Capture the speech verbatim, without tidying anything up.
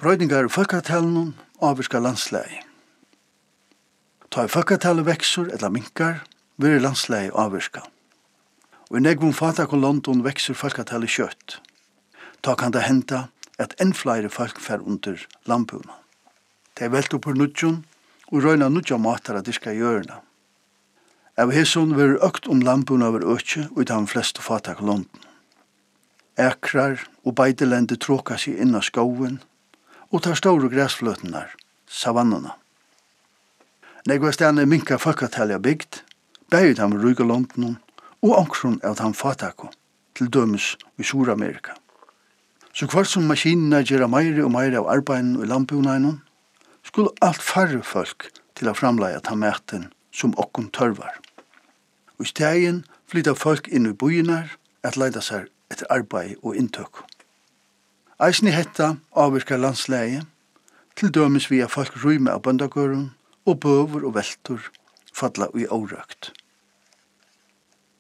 Brøydingar i folketalen avvirka landslægi. Ta i folketalen veksur eller minkar, vil landslægi avvirka. Og i negvum fatak og London veksur folketalen kjøtt. Ta kan det henda at enn flere folk fer under landbuna. De velt opp på nudjon og røyna nudja matar at diska hjørna. Av hesson vil økt om landbuna over økje og i de fleste fatak og London. Ekrar og beidelende tråka seg inn av skoven og tar store græsfløtenar, savannarna. Negva stedene minka folketalja bygd, beid ham ryga London og ankron av ham fatako, til dømes i Sur-Amerika. Så kvart som maskinene gjerra meire og meire av arbeiden og landbunænen, skulle alt færre folk til å framleie ta maten som okkon tørvar. Og i stegin flytta folk inn i byenar at leida seg etter arbeid og inntøk. Eisen i hetta avvirkar landslægi, til dømes via folk rymma av bøndagøren og bøver og veltur falla i órøkt.